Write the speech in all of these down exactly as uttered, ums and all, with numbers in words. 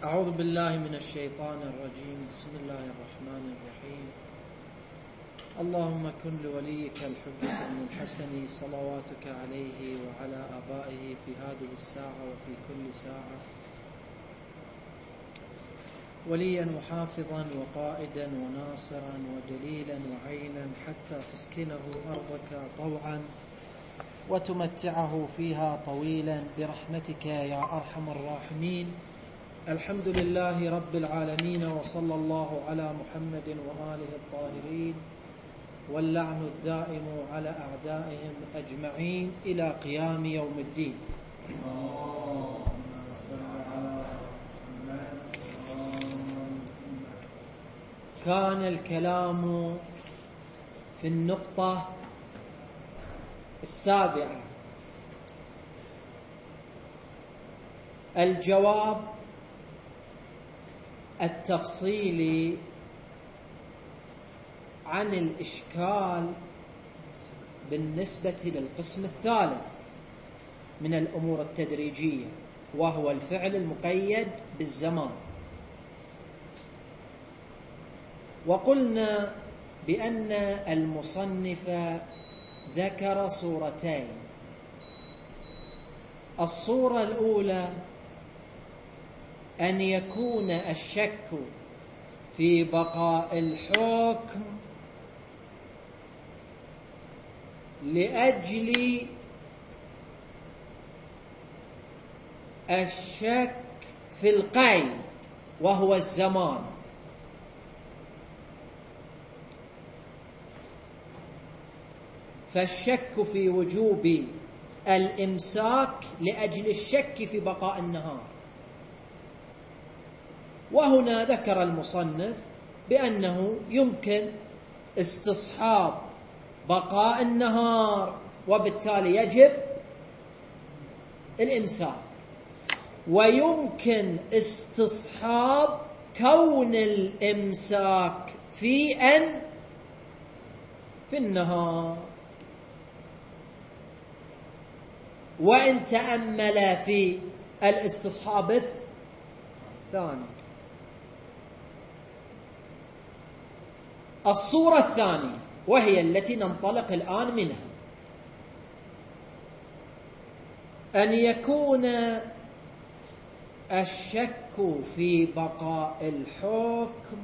أعوذ بالله من الشيطان الرجيم. بسم الله الرحمن الرحيم. اللهم كن لوليك الحجة بن الحسن صلواتك عليه وعلى آبائه في هذه الساعة وفي كل ساعة وليا وحافظا وقائدا وناصرا ودليلا وعينا حتى تسكنه أرضك طوعا وتمتعه فيها طويلا برحمتك يا أرحم الراحمين. الحمد لله رب العالمين، وصلى الله على محمد وآله الطاهرين، واللعن الدائم على أعدائهم أجمعين إلى قيام يوم الدين. كان الكلام في النقطة السابعة. الجواب التفصيلي عن الإشكال بالنسبة للقسم الثالث من الأمور التدريجية، وهو الفعل المقيد بالزمان. وقلنا بأن المصنف ذكر صورتين. الصورة الأولى أن يكون الشك في بقاء الحكم لأجل الشك في القيد وهو الزمان، فالشك في وجوب الإمساك لأجل الشك في بقاء النهار. وهنا ذكر المصنف بأنه يمكن استصحاب بقاء النهار وبالتالي يجب الإمساك، ويمكن استصحاب كون الإمساك في أن في النهار. وإن تأمل في الاستصحاب الثاني. الصورة الثانية وهي التي ننطلق الآن منها، أن يكون الشك في بقاء الحكم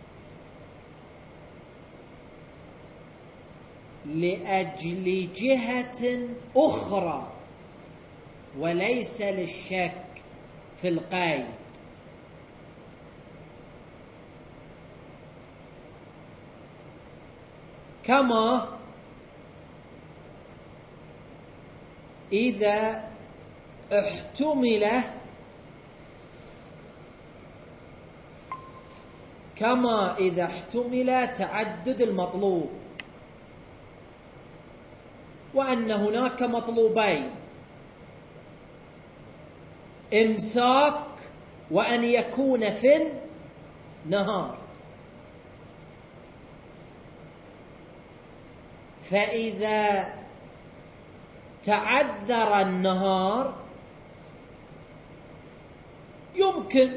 لأجل جهة أخرى وليس للشك في القيد، كما إذا احتمل كما إذا احتمل تعدد المطلوب، وأن هناك مطلوبين: إمساك وأن يكون في النهار. فإذا تعذر النهار يمكن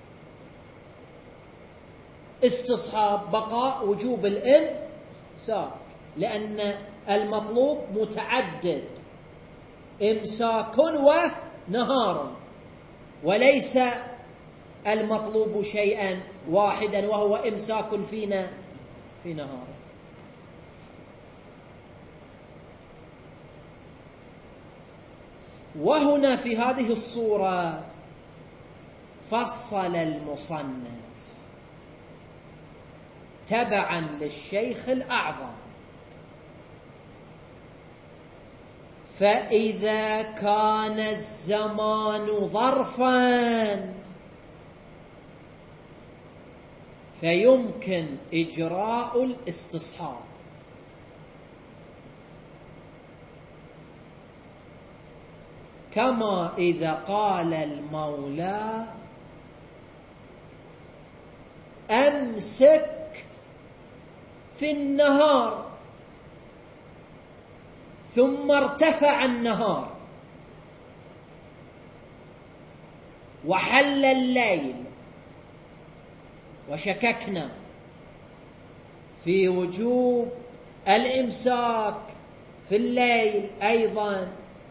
استصحاب بقاء وجوب الإمساك، لأن المطلوب متعدد: إمساك ونهار، وليس المطلوب شيئا واحدا وهو إمساك فينا في نهار. وهنا في هذه الصورة فصل المصنف تبعا للشيخ الأعظم: فإذا كان الزمان ظرفا فيمكن إجراء الاستصحاب، كما إذا قال المولى: أمسك في النهار، ثم ارتفع النهار وحل الليل وشككنا في وجوب الإمساك في الليل أيضا،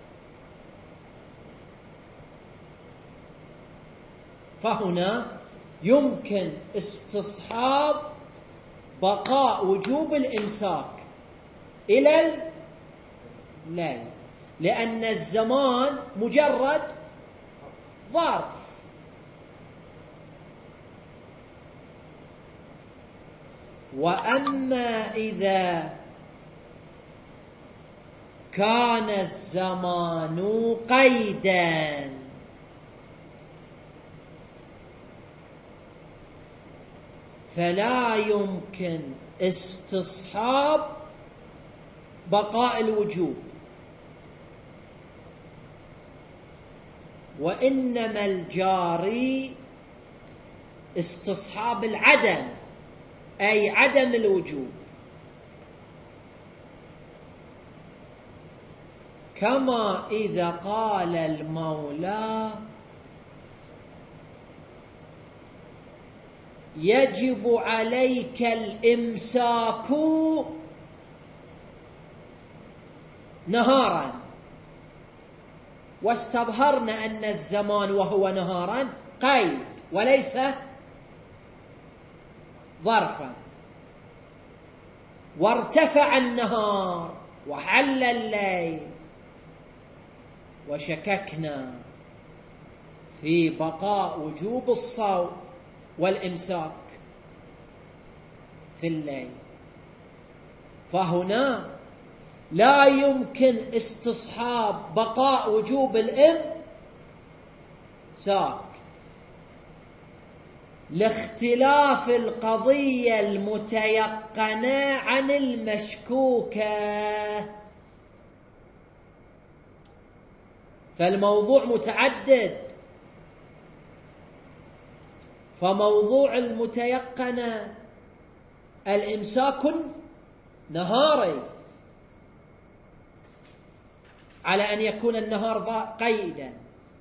فهنا يمكن استصحاب بقاء وجوب الإمساك إلى الليل، لأن الزمان مجرد ظرف. وأما إذا كان الزمان قيدا فلا يمكن استصحاب بقاء الوجوب، وإنما الجاري استصحاب العدم، أي عدم الوجوب، كما إذا قال المولى يجب عليك الإمساك نهارا، واستظهرنا أن الزمان وهو نهارا قيد وليس ظرفا، وارتفع النهار وحل الليل، وشككنا في بقاء وجوب الصوم والإمساك في الليل، فهنا لا يمكن استصحاب بقاء وجوب الإمساك لاختلاف القضية المتيقنة عن المشكوكة، فالموضوع متعدد، فموضوع المتيقن الإمساك نهاري على أن يكون النهار قيدا،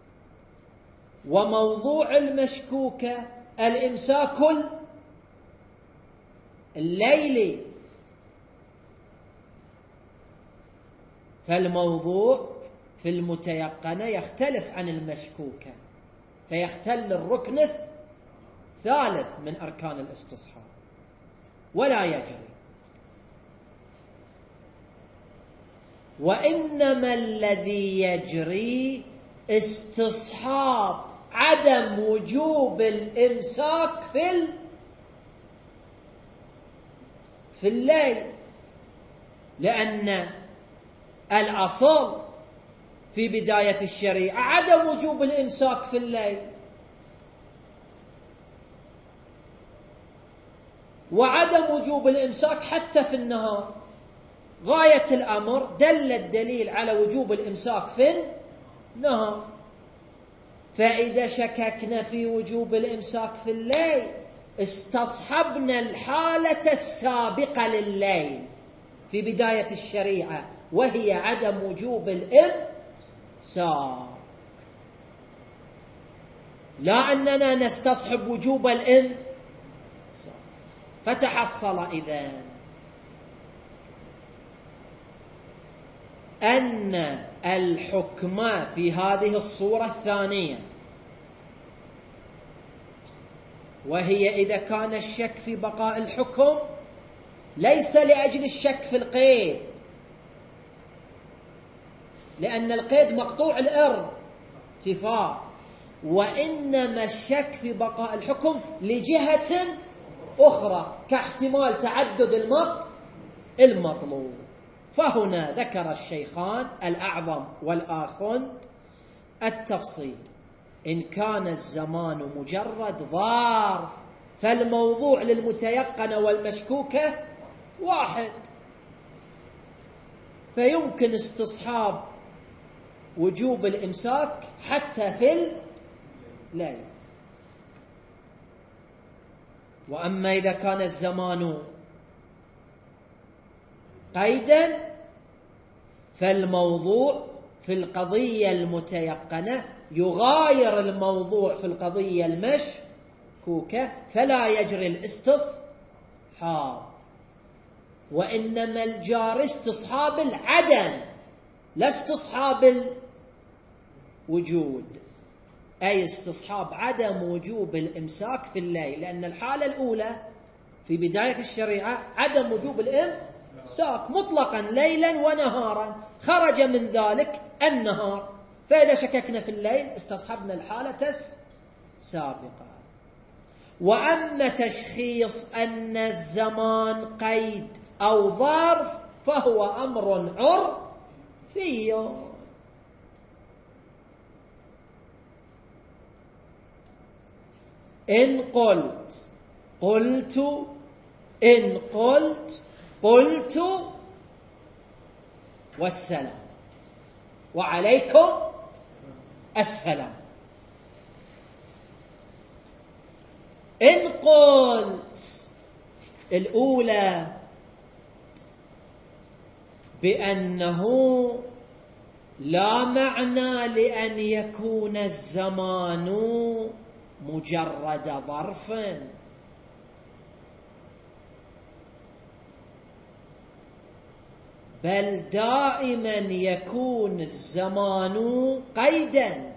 وموضوع المشكوكة الإمساك الليلي، فالموضوع في المتيقنة يختلف عن المشكوكة، فيختل الركن الثالث من أركان الاستصحاب ولا يجري. وإنما الذي يجري استصحاب عدم وجوب الإمساك في في الليل، لأن الأصل في بداية الشريعة عدم وجوب الإمساك في الليل، وعدم وجوب الإمساك حتى في النهار. غاية الأمر دل الدليل على وجوب الإمساك في النهار، فإذا شككنا في وجوب الإمساك في الليل استصحبنا الحالة السابقة لليل في بداية الشريعة، وهي عدم وجوب الإمساك، لا أننا نستصحب وجوب الإمساك. فتحصل إذن أن الحكم في هذه الصورة الثانية، وهي إذا كان الشك في بقاء الحكم ليس لأجل الشك في القيد، لأن القيد مقطوع الارتفاع، وإنما الشك في بقاء الحكم لجهة أخرى كاحتمال تعدد المطلوب. فهنا ذكر الشيخان الأعظم والآخند التفصيل: إن كان الزمان مجرد ظرف فالموضوع للمتيقن والمشكوكة واحد، فيمكن استصحاب وجوب الإمساك حتى في الليل. وأما إذا كان الزمان قيدا فالموضوع في القضية المتيقنة يغاير الموضوع في القضية المشكوكة، مشكوكة فلا يجري الاستصحاب، وإنما الجار استصحاب العدم لا استصحاب الوجود، أي استصحاب عدم وجوب الإمساك في الليل، لأن الحالة الأولى في بداية الشريعة عدم وجوب الإمساك مطلقا ليلا ونهارا، خرج من ذلك النهار، فإذا شككنا في الليل استصحبنا الحالة السابقة. وأما تشخيص أن الزمان قيد أو ظرف فهو أمر عرفي. إن قلت قلت إن قلت قلت والسلام وعليكم السلام. إن قلت الأولى بأنه لا معنى لأن يكون الزمان مجرد ظرف، بل دائما يكون الزمان قيدا،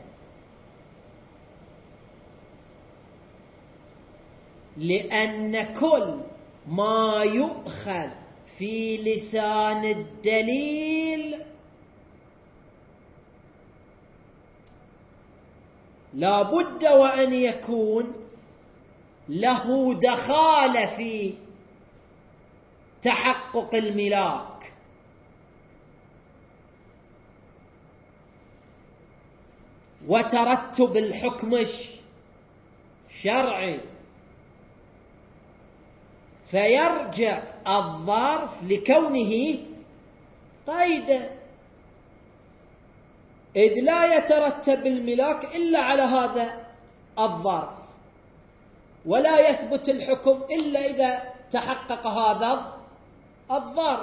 لأن كل ما يؤخذ في لسان الدليل لا بد وأن يكون له دخالة في تحقق الملاك، وترتب الحكم الشرعي، فيرجع الظرف لكونه قيدا، إذ لا يترتب الملاك إلا على هذا الظرف، ولا يثبت الحكم إلا إذا تحقق هذا الظرف،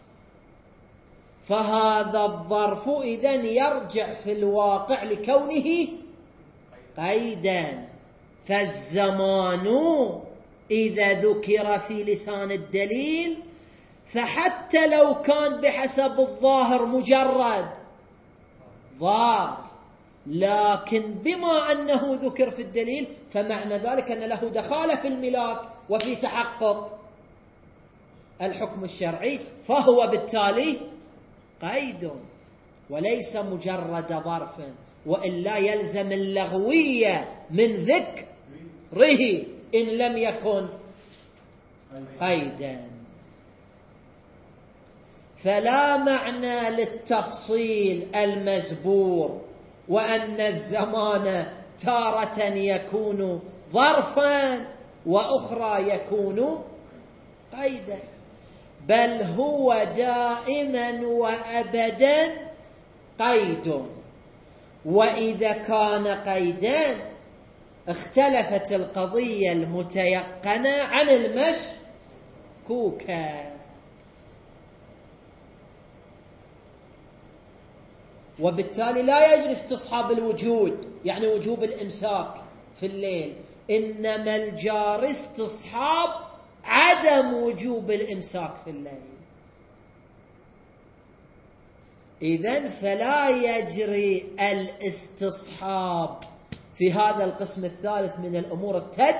فهذا الظرف إذن يرجع في الواقع لكونه قيدا. فالزمان إذا ذكر في لسان الدليل فحتى لو كان بحسب الظاهر مجرد ظرف، لكن بما أنه ذكر في الدليل فمعنى ذلك أن له دخالة في الملاك وفي تحقق الحكم الشرعي، فهو بالتالي قيد وليس مجرد ظرف، وإلا يلزم اللغوية من ذكره إن لم يكن قيدا. فلا معنى للتفصيل المزبور، وأن الزمان تارة يكون ظرفا وأخرى يكون قيدا، بل هو دائما وأبدا قيد. وإذا كان قيدا اختلفت القضية المتيقنة عن المشكوكة، وبالتالي لا يجري استصحاب الوجود يعني وجوب الإمساك في الليل، إنما الجار استصحاب عدم وجوب الإمساك في الليل. إذن فلا يجري الاستصحاب في هذا القسم الثالث من الأمور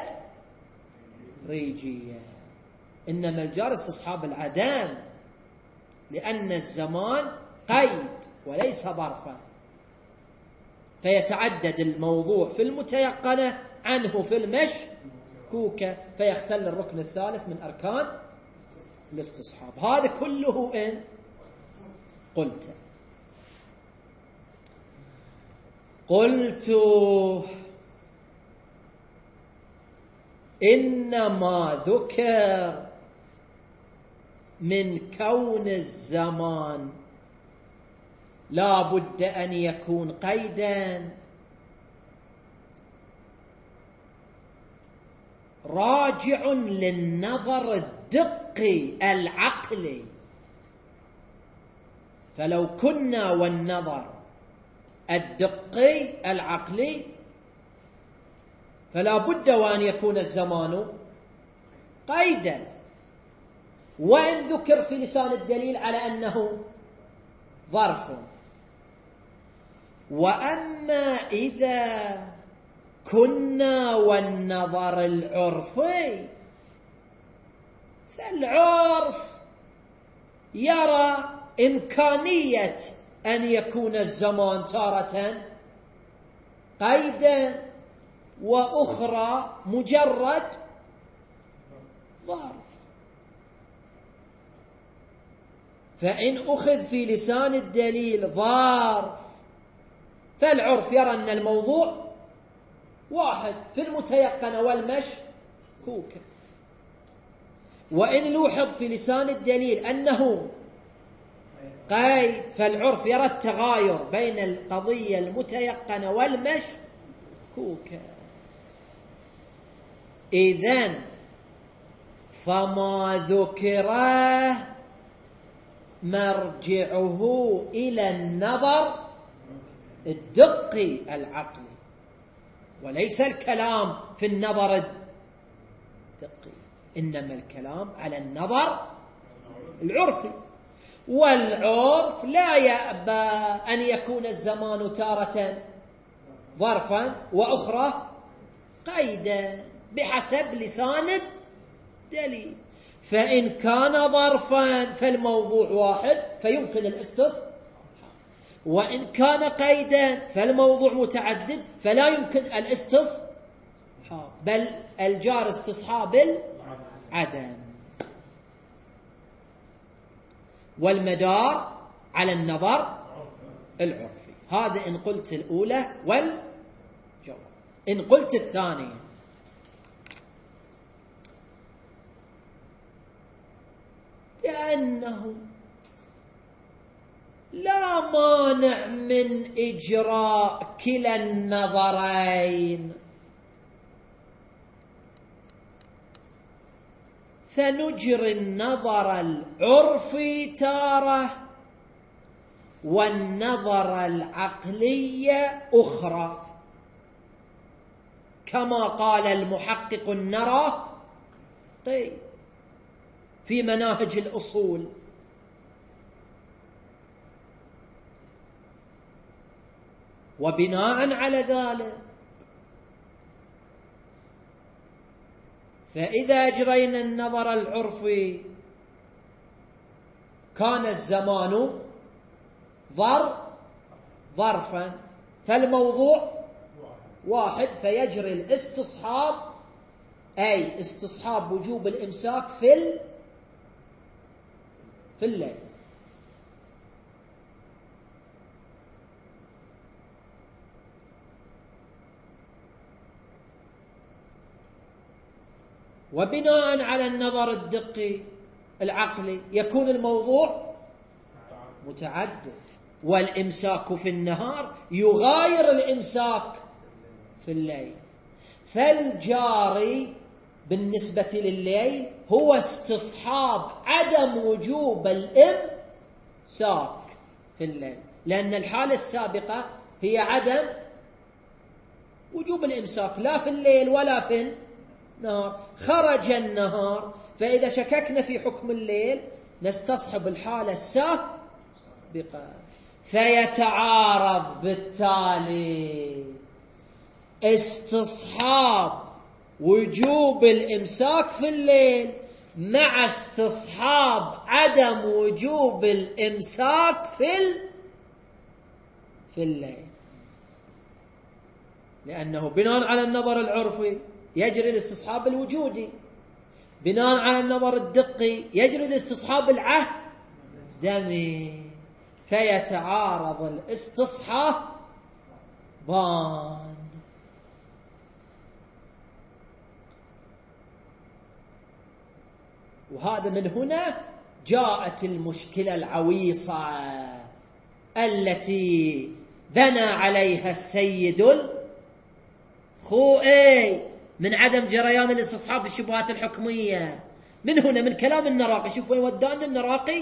التدريجية، إنما الجار استصحاب العدم، لأن الزمان قيد وليس ظرفا، فيتعدد الموضوع في المتيقنة عنه في المشكوكة، فيختل الركن الثالث من أركان الاستصحاب. هذا كله إن قلت قلت إنما ذكر من كون الزمان لا بد أن يكون قيدا راجع للنظر الدقي العقلي، فلو كنا والنظر الدقي العقلي فلا بد وأن يكون الزمان قيدا، وإن ذكر في لسان الدليل على أنه ظرف. وأما إذا كنا والنظر العرفي فالعرف يرى إمكانية أن يكون الزمان تارة قيدا وأخرى مجرد ظرف. فإن أخذ في لسان الدليل ظرف فالعرف يرى أن الموضوع واحد في المتيقن والمشكوك. وإن لوحظ في لسان الدليل أنه قيد فالعرف يرى التغاير بين القضية المتيقنة والمشكوكة. إذن فما ذكره مرجعه إلى النظر الدقي العقلي، وليس الكلام في النظر الدقي، إنما الكلام على النظر العرفي. والعرف لا يأبى أن يكون الزمان تارة ظرفا وأخرى قيدا بحسب لسان الدليل. فإن كان ظرفا فالموضوع واحد فيمكن الاستصحاب، وإن كان قيدا فالموضوع متعدد فلا يمكن الاستصحاب، بل الجار استصحاب العدم. والمدار على النظر العرفي. هذا إن قلت الأولى والجواب. إن قلت الثانية بأنه لا مانع من إجراء كلا النظرين، فنجري النظر العرفي تارة والنظر العقلي أخرى، كما قال المحقق النراقي في مناهج الأصول. وبناء على ذلك فإذا أجرينا النظر العرفي كان الزمان ظرف ظرفا فالموضوع واحد، فيجري الاستصحاب أي استصحاب وجوب الإمساك في في الليل. وبناء على النظر الدقي العقلي يكون الموضوع متعدد، والإمساك في النهار يغاير الإمساك في الليل، فالجاري بالنسبة لليل هو استصحاب عدم وجوب الإمساك في الليل، لأن الحالة السابقة هي عدم وجوب الإمساك لا في الليل ولا في النهار. خرج النهار، فإذا شككنا في حكم الليل نستصحب الحالة السابقة، فيتعارض بالتالي استصحاب وجوب الإمساك في الليل مع استصحاب عدم وجوب الإمساك في في الليل، لأنه بناء على النظر العرفي يجري الاستصحاب الوجودي، بناء على النظر الدقي يجري الاستصحاب العدمي، فيتعارض الاستصحابان. وهذا من هنا جاءت المشكلة العويصة التي بنى عليها السيد الخوئي من عدم جريان الاستصحاب في الشبهات الحكمية. من هنا من كلام النراقي، شوف وين ودانا النراقي.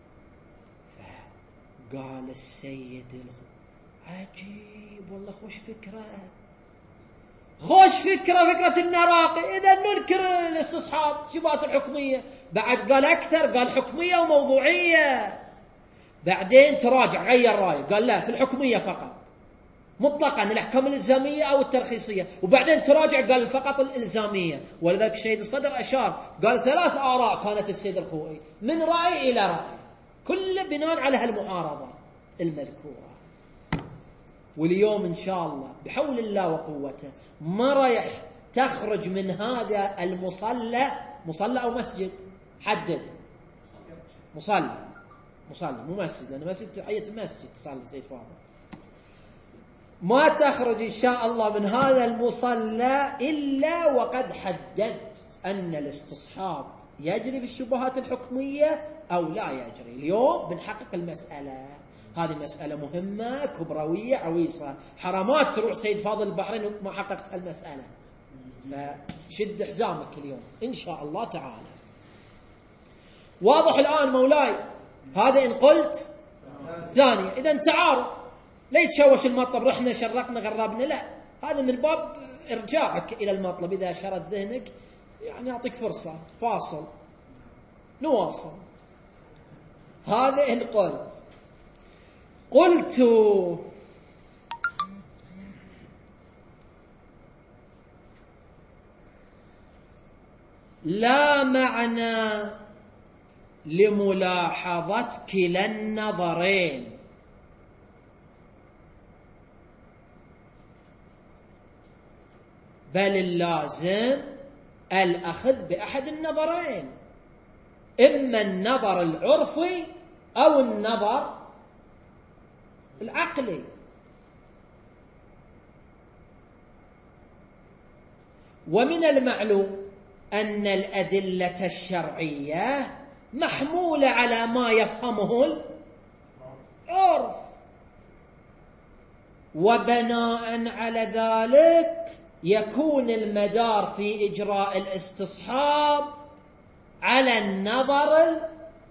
قال السيد الخوئي عجيب والله خوش فكرة، خوش فكرة فكرة النراقي، إذا ننكر الاستصحاب شبهات الحكمية. بعد قال أكثر، قال حكمية وموضوعية. بعدين تراجع غير رأيه، قال لا في الحكمية فقط مطلقا الأحكام الإلزامية أو الترخيصية. وبعدين تراجع قال فقط الإلزامية. ولذلك السيد الصدر أشار قال ثلاث آراء كانت السيد الخوئي من رأي إلى رأي، كل بناء على هالمعارضة المذكورة. واليوم إن شاء الله بحول الله وقوته ما رايح تخرج من هذا المصلى، مصلى أو مسجد، حدد مصلى، مصلى مو مسجد، لأن مسجد تحية مسجد تصلي سيد فاضل، ما تخرج إن شاء الله من هذا المصلى إلا وقد حددت أن الاستصحاب يجري بالشبهات الحكمية أو لا يجري. اليوم بنحقق المسألة هذه، مسألة مهمة كبروية عويصة، حرامات تروح سيد فاضل البحرين وما حققت المسألة. فشد حزامك اليوم إن شاء الله تعالى. واضح الآن مولاي؟ هذا إن قلت ثانية. إذا تعارف، لا يتشوش المطلب رحنا شرقنا غربنا، لا، هذا من باب إرجاعك إلى المطلب. إذا شرد ذهنك يعني أعطيك فرصة، فاصل نواصل. هذا إن قلت. قلت لا معنى لملاحظة كلا النظرين، بل اللازم الأخذ بأحد النظرين، إما النظر العرفي أو النظر العقلي. ومن المعلوم أن الأدلة الشرعية محمولة على ما يفهمه العرف، وبناء على ذلك يكون المدار في إجراء الاستصحاب على النظر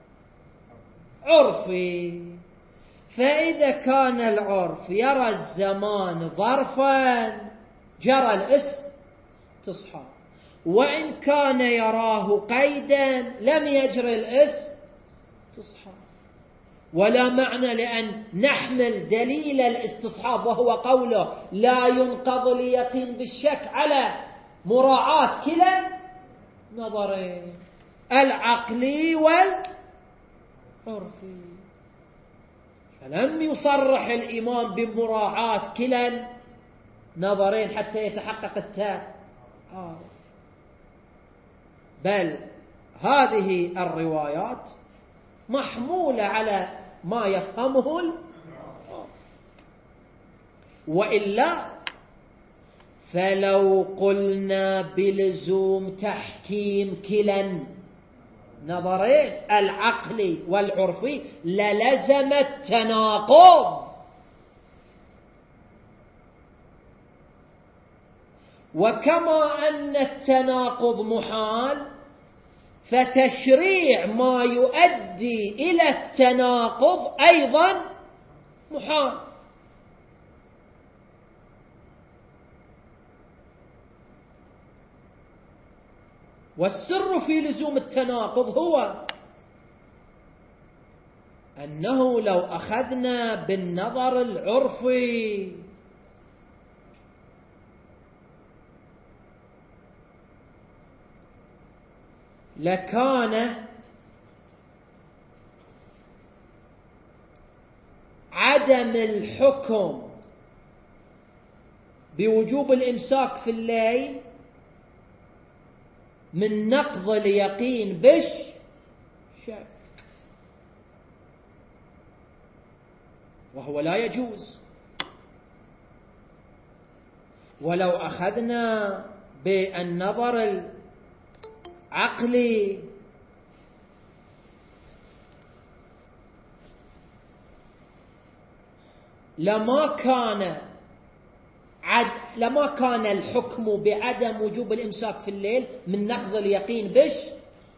العرفي. فإذا كان العرف يرى الزمان ظرفا جرى الاستصحاب، وإن كان يراه قيدا لم يجري الاستصحاب. ولا معنى لأن نحمل دليل الاستصحاب وهو قوله لا ينقض اليقين بالشك على مراعاة كلا نظرين، العقلي والعرفي. فلم يصرح الإمام بمراعاة كلا نظرين حتى يتحقق التعارف، بل هذه الروايات محمولة على ما يفهمه العرف. وإلا فلو قلنا بلزوم تحكيم كلا نظرين العقلي والعرفي للزم التناقض. وكما أن التناقض محال، فتشريع ما يؤدي إلى التناقض أيضا محال. والسر في لزوم التناقض هو أنه لو أخذنا بالنظر العرفي لكان عدم الحكم بوجوب الإمساك في الليل من نقض اليقين بالشك، وهو لا يجوز. ولو أخذنا بالنظر العقلي لما كان عد لما كان الحكم بعدم وجوب الإمساك في الليل من نقض اليقين بالشك،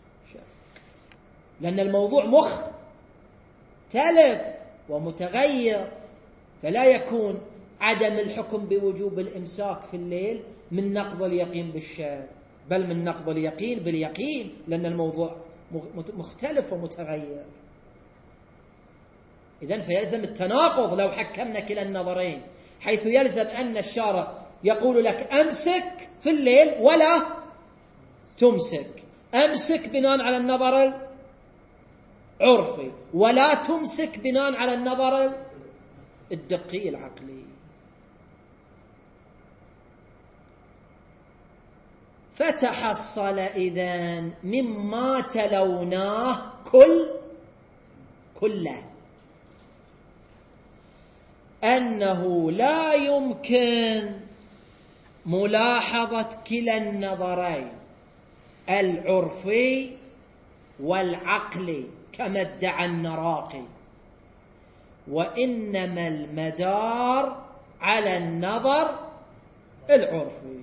لأن الموضوع مختلف ومتغير، فلا يكون عدم الحكم بوجوب الإمساك في الليل من نقض اليقين بالشك، بل من نقض اليقين باليقين، لأن الموضوع مختلف ومتغير. إذن فيلزم التناقض لو حكمنا كلا النظرين، حيث يلزم أن الشارع يقول لك أمسك في الليل ولا تمسك، أمسك بناء على النظر العرفي ولا تمسك بناء على النظر الدقي العقلي. فتحصل إذن مما تلوناه كل كله أنه لا يمكن ملاحظة كلا النظرين العرفي والعقلي كما ادعى النراقي، وإنما المدار على النظر العرفي.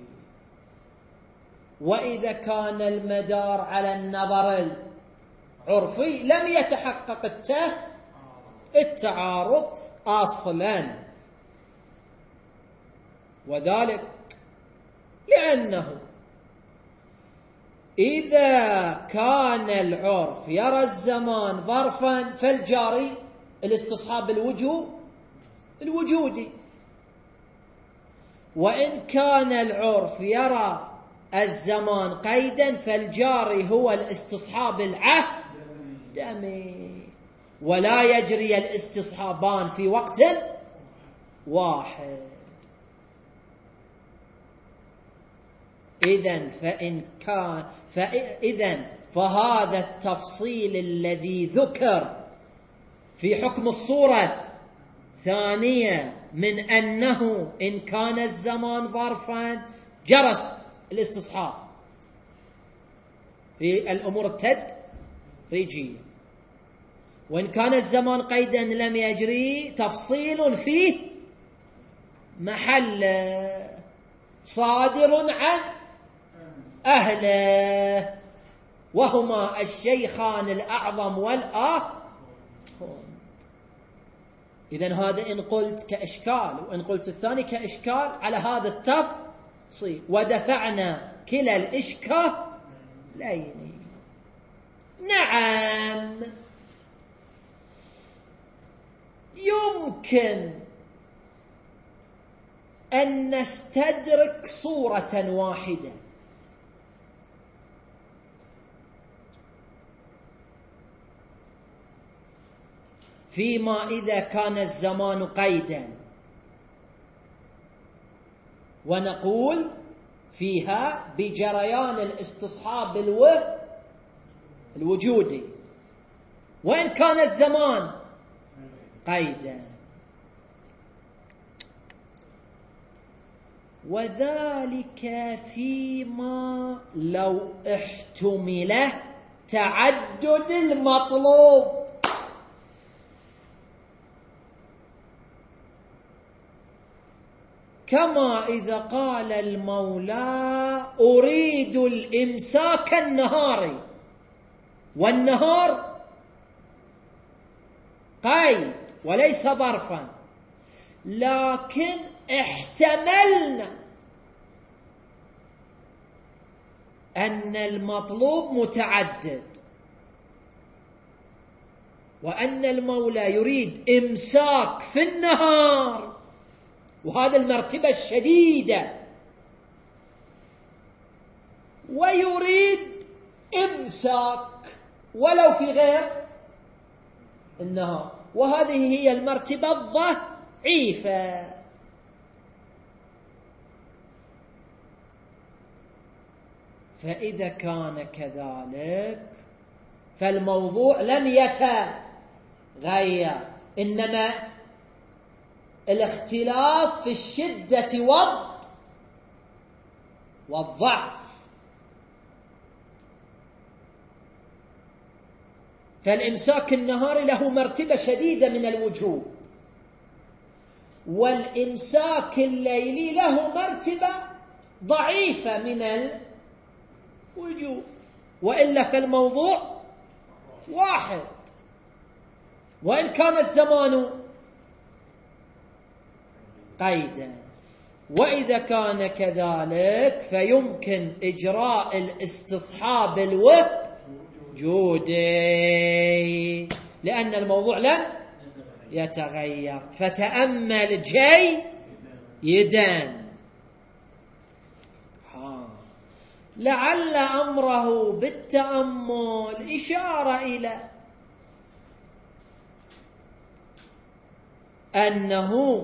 وإذا كان المدار على النظر العرفي لم يتحقق التعارض أصلا، وذلك لأنه إذا كان العرف يرى الزمان ظرفا فالجاري الاستصحاب الوجوب الوجودي، وإن كان العرف يرى الزمان قيدا فالجاري هو الاستصحاب العهدمي، ولا يجري الاستصحابان في وقت واحد. إذن فإن كان فإذن فهذا التفصيل الذي ذكر في حكم الصورة الثانية من أنه إن كان الزمان ظرفا جرس الاستصحاب في الأمور التدريجية، وإن كان الزمان قيدا لم يجري، تفصيل فيه محل صادر عن أهله، وهما الشيخان الأعظم والآخر. إذن هذا إن قلت كإشكال، وإن قلت الثاني كإشكال على هذا التفصيل، ودفعنا كلا الإشكالين. نعم يمكن أن نستدرك صورة واحدة فيما إذا كان الزمان قيدا، ونقول فيها بجريان الاستصحاب الوجودي، وإن كان الزمان قيدا، وذلك فيما لو احتمل تعدد المطلوب، كما إذا قال المولى أريد الإمساك النهاري، والنهار قيد وليس ظرفا، لكن احتملنا أن المطلوب متعدد، وأن المولى يريد إمساك في النهار، وهذا المرتبة الشديدة، ويريد إمساك ولو في غير النهار، وهذه هي المرتبة الضعيفة. فإذا كان كذلك فالموضوع لم يتغير، إنما الاختلاف في الشدة والضعف. فالإمساك النهاري له مرتبة شديدة من الوجوب، والإمساك الليلي له مرتبة ضعيفة من الوجوب، وإلا فالموضوع واحد. وإن كان الزمان قيدا. وإذا كان كذلك فيمكن إجراء الاستصحاب الوجودي لأن الموضوع لن يتغير. فتأمل جيدا. لعل أمره بالتأمل إشارة إلى أنه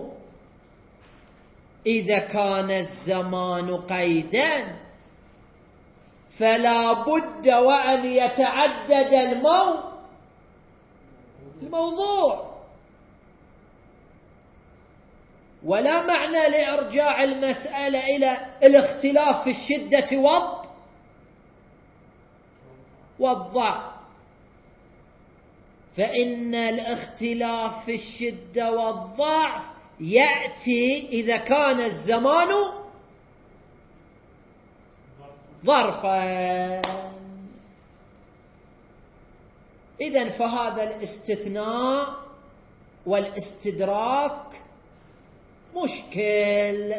إذا كان الزمان قيدا فلا بد وأن يتعدد المو الموضوع، ولا معنى لإرجاع المسألة إلى الاختلاف في الشدة والض والضعف، فإن الاختلاف في الشدة والضعف يأتي إذا كان الزمان ظرفا. إذن فهذا الاستثناء والاستدراك مشكل،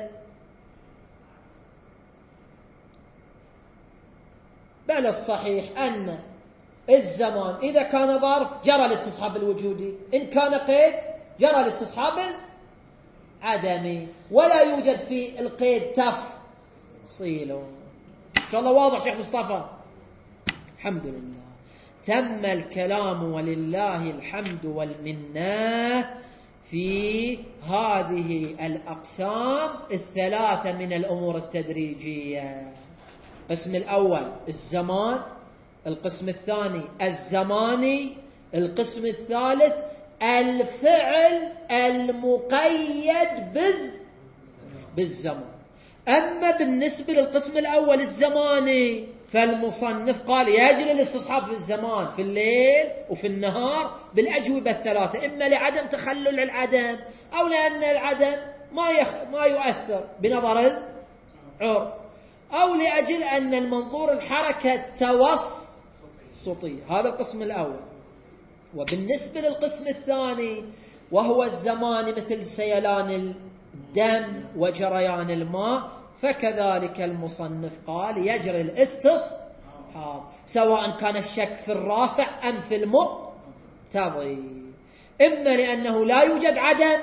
بل الصحيح أن الزمان إذا كان ظرف جرى الاستصحاب الوجودي، إن كان قيد جرى الاستصحاب العدمي، ولا يوجد في القيد تفصيل. إن شاء الله واضح شيخ مصطفى؟ الحمد لله تم الكلام ولله الحمد والمنة في هذه الأقسام الثلاثة من الأمور التدريجية. القسم الأول الزمان، القسم الثاني الزماني، القسم الثالث الفعل المقيد بالزمان. أما بالنسبة للقسم الأول الزماني فالمصنف قال يجري الاستصحاب في الزمان في الليل وفي النهار بالأجوبة الثلاثة، إما لعدم تخلل العدم أو لأن العدم ما يخ... ما يؤثر بنظر العرف، أو لأجل أن المنظور الحركة التوسطية. هذا القسم الأول. وبالنسبة للقسم الثاني وهو الزمان مثل سيلان الدم وجريان الماء، فكذلك المصنف قال يجري الاستصحاب سواء كان الشك في الرافع أم في المقتضي، إما لأنه لا يوجد عدم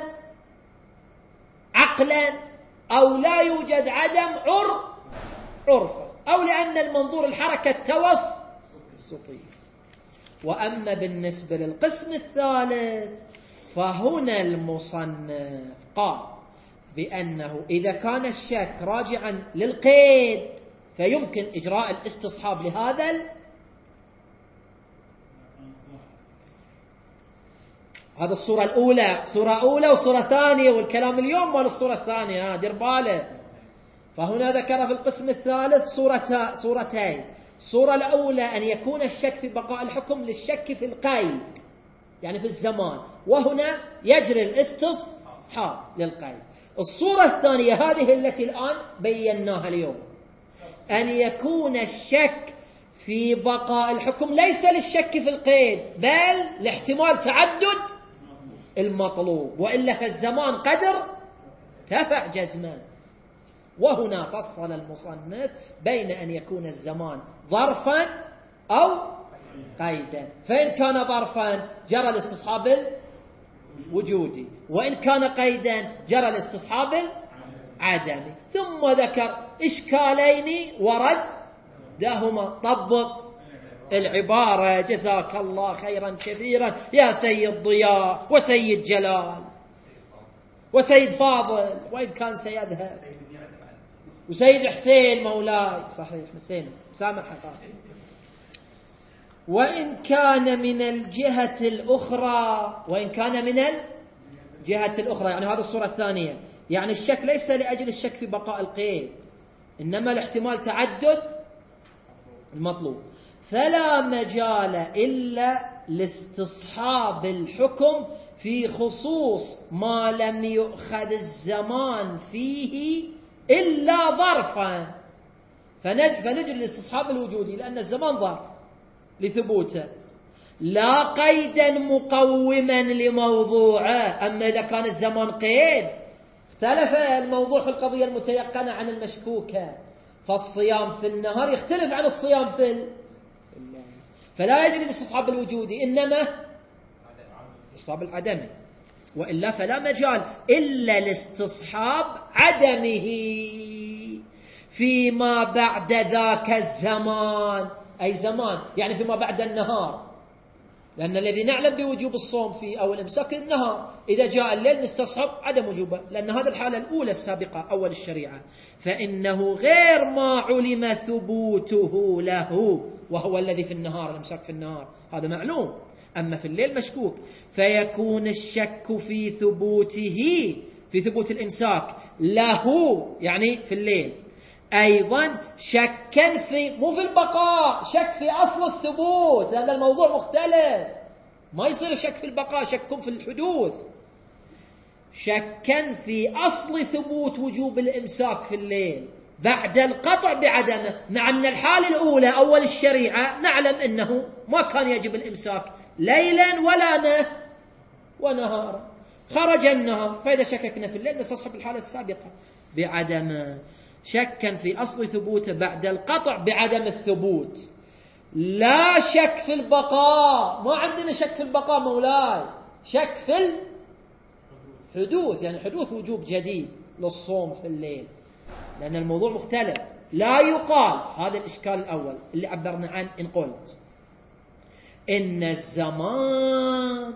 عقلا أو لا يوجد عدم عرف عرفا، أو لأن المنظور الحركة التوسطية. وأما بالنسبة للقسم الثالث فهنا المصنف قال بأنه إذا كان الشك راجعا للقيد فيمكن إجراء الاستصحاب لهذا ال... هذا الصورة الأولى، صورة أولى وصورة ثانية، والكلام اليوم مال الصورة الثانية، ها دير باله. فهنا ذكر في القسم الثالث صورة صورتين. الصورة الأولى أن يكون الشك في بقاء الحكم للشك في القيد يعني في الزمان، وهنا يجري الاستصحاب للقيد. الصورة الثانية هذه التي الآن بيناها اليوم، أن يكون الشك في بقاء الحكم ليس للشك في القيد بل لاحتمال تعدد المطلوب، وإلا فالزمان قدر تفع جزما. وهنا فصل المصنف بين أن يكون الزمان ظرفا أو قيدا، فإن كان ظرفا جرى الاستصحاب الوجودي، وإن كان قيدا جرى الاستصحاب العدمي. ثم ذكر إشكالين وردهما. طبق العبارة جزاك الله خيرا كثيرا يا سيد ضياء وسيد جلال وسيد فاضل، وإن كان سيذهب، وسيد حسين مولاي، صحيح حسين سامح حقاتي. وإن كان من الجهة الأخرى، وإن كان من الجهة الأخرى يعني هذا الصورة الثانية، يعني الشك ليس لأجل الشك في بقاء القيد إنما لاحتمال تعدد المطلوب، فلا مجال إلا لاستصحاب الحكم في خصوص ما لم يؤخذ الزمان فيه إلا ظرفا، فنجري الاستصحاب الوجودي لأن الزمان ظرف لثبوته، لا قيدا مقوما لموضوعه. أما إذا كان الزمان قيد اختلف الموضوع في القضية المتيقنة عن المشكوكة، فالصيام في النهار يختلف عن الصيام في الليل، فلا يجري الاستصحاب الوجودي إنما الاستصحاب العدمي، وإلا فلا مجال إلا الاستصحاب عدمه فيما بعد ذاك الزمان، أي زمان يعني فيما بعد النهار، لأن الذي نعلم بوجوب الصوم فيه أو الإمساك النهار، إذا جاء الليل نستصحب عدم وجوبه، لأن هذه الحالة الأولى السابقة أول الشريعة، فإنه غير ما علم ثبوته له، وهو الذي في النهار، الإمساك في النهار هذا معلوم، أما في الليل مشكوك، فيكون الشك في ثبوته، في ثبوت الإمساك له يعني في الليل، أيضا شكا في مو في البقاء، شك في أصل الثبوت، لأن الموضوع مختلف، ما يصير شك في البقاء، شك في الحدوث، شكا في أصل ثبوت وجوب الإمساك في الليل بعد القطع بعدمه، مع أن الحالة الأولى أول الشريعة نعلم أنه ما كان يجب الإمساك ليلا ولا نه ونهارا، خرج النهار، فإذا شككنا في الليل نستصحب الحالة السابقة بعدمه، شكا في أصل ثبوته بعد القطع بعدم الثبوت، لا شك في البقاء، ما عندنا شك في البقاء مولاي، شك في الحدوث، يعني حدوث وجوب جديد للصوم في الليل، لأن الموضوع مختلف، لا يقال هذا الإشكال الأول اللي عبرنا عنه، إن قلت إن الزمان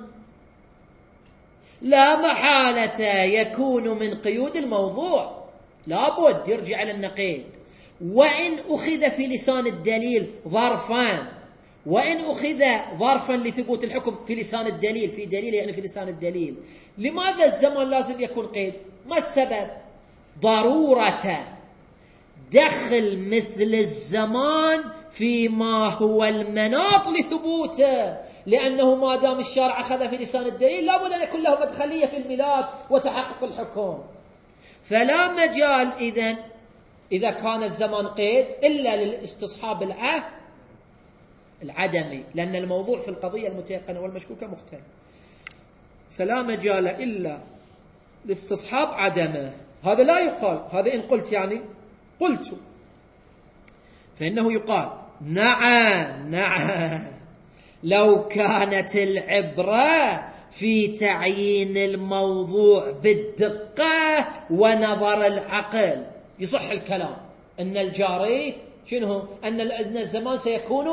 لا محالة يكون من قيود الموضوع، لابد يرجع إلى النقيض، وإن أخذ في لسان الدليل ظرفان، وإن أخذ ظرفا لثبوت الحكم في لسان الدليل، في دليل يعني في لسان الدليل، لماذا الزمان لازم يكون قيد؟ ما السبب؟ ضرورة دخل مثل الزمان فيما هو المناط لثبوته، لأنه ما دام الشارع أخذ في لسان الدليل لابد أن يكون له مدخلية في الملاك وتحقق الحكم، فلا مجال إذن إذا كان الزمان قيد إلا للاستصحاب العهد العدمي، لأن الموضوع في القضية المتيقنة والمشكوكة مختلف، فلا مجال إلا لاستصحاب عدمه، هذا لا يقال، هذا إن قلت يعني قلت، فإنه يقال نعم نعم لو كانت العبرة في تعيين الموضوع بالدقة ونظر العقل يصح الكلام أن الجاري شنو أن الزمان سيكون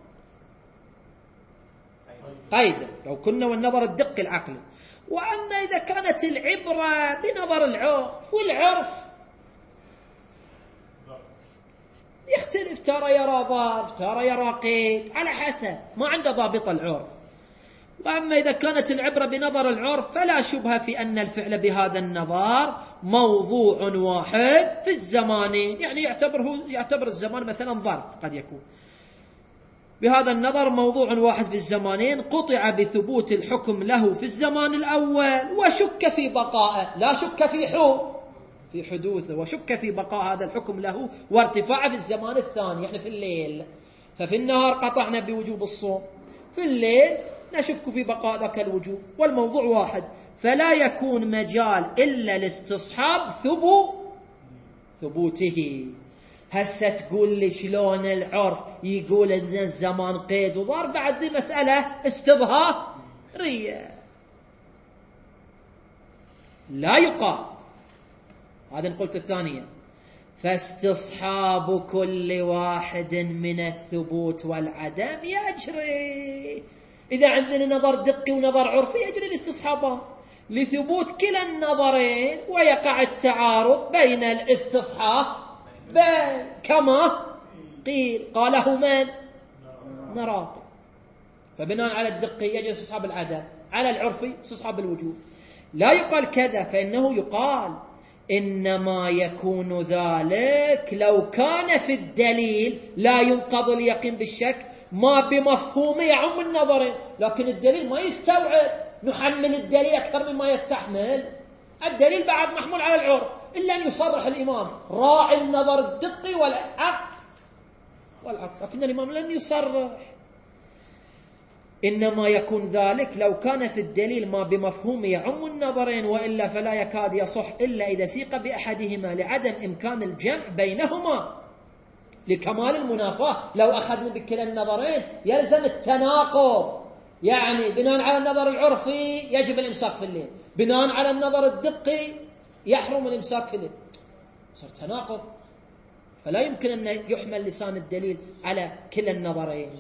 قيدا لو كنا والنظر الدقي العقلي، وأما إذا كانت العبرة بنظر العرف، والعرف يختلف، ترى يرى ظرف ترى يرى قيد على حسب ما عنده ضابط العرف، وأما إذا كانت العبرة بنظر العرف فلا شبهة في أن الفعل بهذا النظر موضوع واحد في الزمان، يعني يعتبره يعتبر الزمان مثلا ظرف قد يكون بهذا النظر موضوع واحد في الزمانين، قطع بثبوت الحكم له في الزمان الأول وشك في بقائه، لا شك في حو في حدوثه، وشك في بقاء هذا الحكم له وارتفاعه في الزمان الثاني يعني في الليل، ففي النهار قطعنا بوجوب الصوم، في الليل نشك في بقاء ذاك الوجوب، والموضوع واحد، فلا يكون مجال إلا لاستصحاب ثبو ثبوته. هسه تقول لي شلون العرف يقول ان الزمان قيد وضار؟ بعد دي مسألة استظهارية، لا يقال هذا قلت الثانية، فاستصحاب كل واحد من الثبوت والعدم يجري، إذا عندنا نظر دقي ونظر عرفي يجري الاستصحابان لثبوت كلا النظرين، ويقع التعارض بين الاستصحاب بين كما قيل قاله من نراقب، فبناء على الدقي يجري استصحاب العدم، على العرفي استصحاب الوجوب، لا يقال كذا، فإنه يقال إنما يكون ذلك لو كان في الدليل لا ينقض اليقين بالشك ما بمفهومه يعم النظرين، لكن الدليل ما يستوعب نحمل الدليل أكثر مما يستحمل، الدليل بعد محمول على العرف إلا أن يصرح الإمام راعي النظر الدقي والعقل والعقل، لكن الإمام لم يصرح، إنما يكون ذلك لو كان في الدليل ما بمفهوم يعم النظرين، وإلا فلا يكاد يصح إلا إذا سيق بأحدهما لعدم إمكان الجمع بينهما لكمال المنافاة. لو أخذنا بكلا النظرين يلزم التناقض، يعني بناء على النظر العرفي يجب الإمساك في الليل، بناء على النظر الدقي يحرم الإمساك في الليل، صار تناقض. فلا يمكن أن يحمل لسان الدليل على كلا النظرين.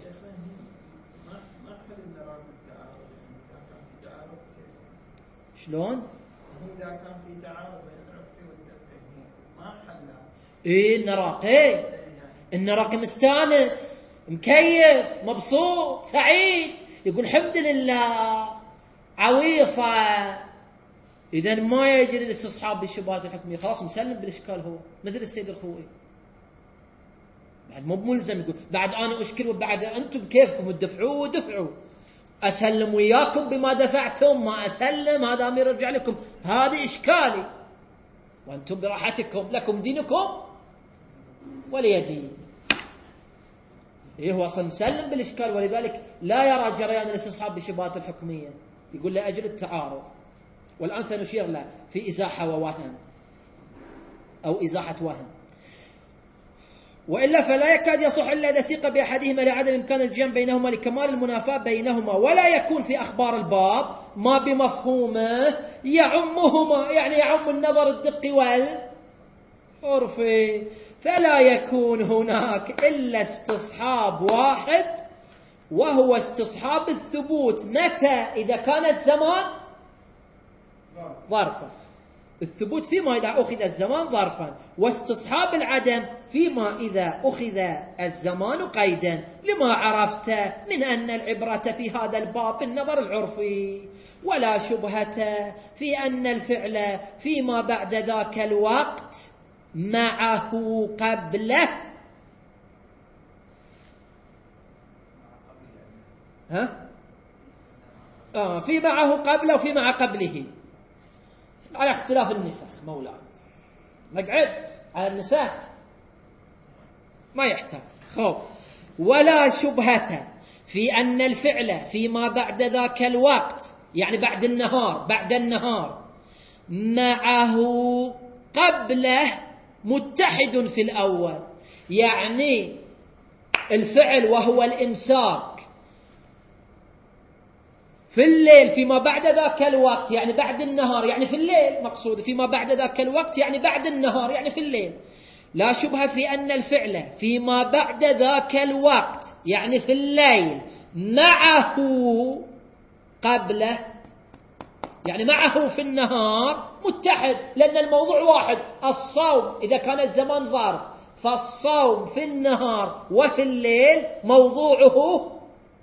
شلون؟ إذا كان في تعارض بين العرفي والدقي ما حلها. إيه النراقي، النراقي مستانس مكيف مبسوط سعيد، يقول الحمد لله عويصة. إذا ما يجري الاستصحاب بالشبهات الحكمية، خلاص مسلم بالإشكال، هو مثل السيد الخوئي بعد مو بملزم يقول بعد أنا أشكل وبعد أنتم بكيفكم ودفعوا ودفعوا، أسلم وياكم بما دفعتم، ما أسلم هذا أمير يرجع لكم، هذه إشكالي وأنتم براحتكم، لكم دينكم ولي دين. إيه هو أصلا مسلم بالإشكال، ولذلك لا يرى جريان الاستصحاب بالشبهات الحكمية، يقول لأجل التعارض. والآن سنشير له في إزاحة ووهم أو إزاحة وهم. وإلا فلا يكاد يصح إلا إذا سيق بأحدهما لعدم إمكان الجمع بينهما لكمال المنافاة بينهما، ولا يكون في أخبار الباب ما بمفهومه يعمهما، يعني يعم النظر الدقي والعرفي، فلا يكون هناك إلا استصحاب واحد وهو استصحاب الثبوت. متى؟ إذا كان الزمان ظرفا، الثبوت فيما إذا أخذ الزمان ظرفا، واستصحاب العدم فيما إذا أخذ الزمان قيدا، لما عرفت من أن العبرة في هذا الباب بالنظر العرفي، ولا شبهة في أن الفعل فيما بعد ذاك الوقت معه قبله ها؟ آه في معه قبله وفي مع قبله، على اختلاف النسخ. مولانا نقعد على النسخ ما يحتاج خوف. ولا شبهة في أن الفعل فيما بعد ذاك الوقت، يعني بعد النهار، بعد النهار معه قبله متحد في الأول، يعني الفعل وهو الإمساك في الليل فيما بعد ذاك الوقت، يعني بعد النهار، يعني في الليل، مقصود فيما بعد ذاك الوقت يعني بعد النهار يعني في الليل. لا شبهة في أن الفعل فيما بعد ذاك الوقت يعني في الليل معه قبله، يعني معه في النهار متحد، لأن الموضوع واحد. الصوم إذا كان الزمان ظرف، فالصوم في النهار وفي الليل موضوعه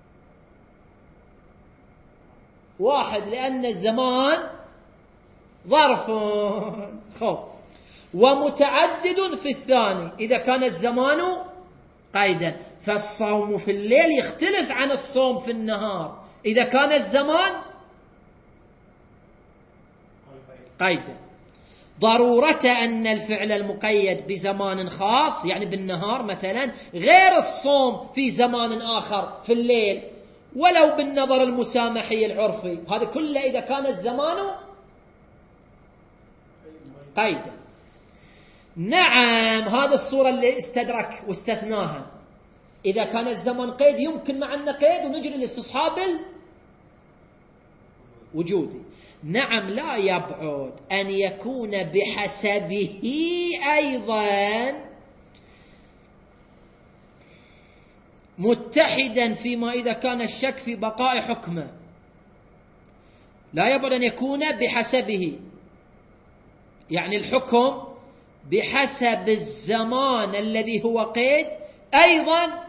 واحد، لأن الزمان ظرف خوف. ومتعدد في الثاني إذا كان الزمان قيدا، فالصوم في الليل يختلف عن الصوم في النهار إذا كان الزمان قيدا. ضرورة أن الفعل المقيد بزمان خاص يعني بالنهار مثلا غير الصوم في زمان آخر في الليل، ولو بالنظر المسامحي العرفي، هذا كله إذا كان الزمان قيدا. نعم هذا الصورة اللي استدرك واستثناها، إذا كان الزمن قيد يمكن مع النقيد ونجري الاستصحاب الوجودي. نعم لا يبعد أن يكون بحسبه أيضا متحدا فيما إذا كان الشك في بقاء حكمه. لا يبعد أن يكون بحسبه، يعني الحكم بحسب الزمان الذي هو قيد أيضا،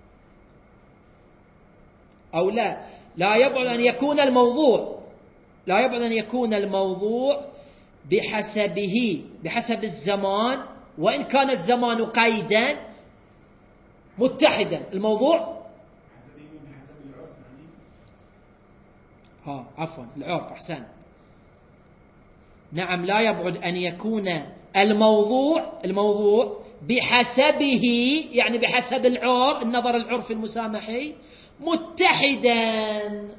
أو لا لا يبعد أن يكون الموضوع لا يبعد أن يكون الموضوع بحسبه، بحسب الزمان، وإن كان الزمان قيدا متحدا. الموضوع ها عفوا العرف أحسن. نعم لا يبعد أن يكون الموضوع الموضوع بحسبه، يعني بحسب العرف، النظر العرفي المسامحي، متحدا،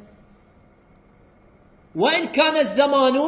وإن كان الزمان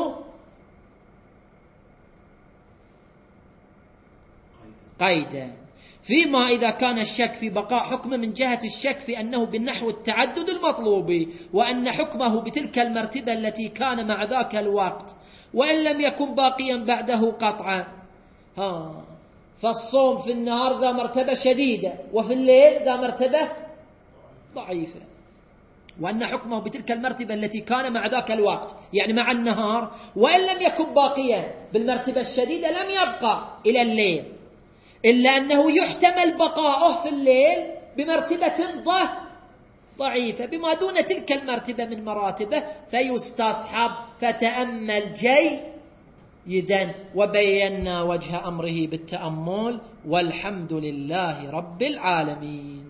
قيدا. فيما إذا كان الشك في بقاء حكمه من جهة الشك في أنه بالنحو التعدد المطلوب، وأن حكمه بتلك المرتبة التي كان مع ذاك الوقت، وإن لم يكن باقيا بعده قطعا. ها فالصوم في النهار ذا مرتبة شديدة، وفي الليل ذا مرتبة ضعيفة، وأن حكمه بتلك المرتبة التي كان مع ذاك الوقت، يعني مع النهار، وإن لم يكن باقيا بالمرتبة الشديدة لم يبقى إلى الليل، إلا أنه يحتمل بقاؤه في الليل بمرتبة ضعيفة بما دون تلك المرتبة من مراتبه، فيستصحب. فتأمل جيدا، وبينا وجه أمره بالتأمل، والحمد لله رب العالمين.